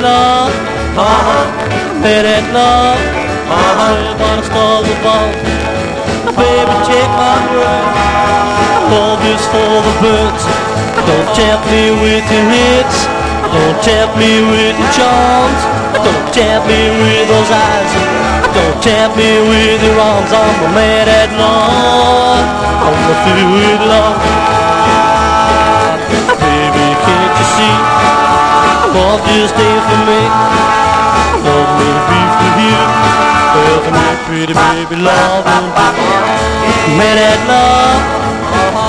love, mad at love, everybody stars above. Baby, take my word, love is for the birds. Don't tempt me with your hits, don't tempt me with your charms, don't tempt me with those eyes, don't tempt me with your arms. I'm a mad at love, I'm a fool with love. Baby, can't you see, love just ain't for me. Love may be for you, love me pretty baby, love. Mad at love.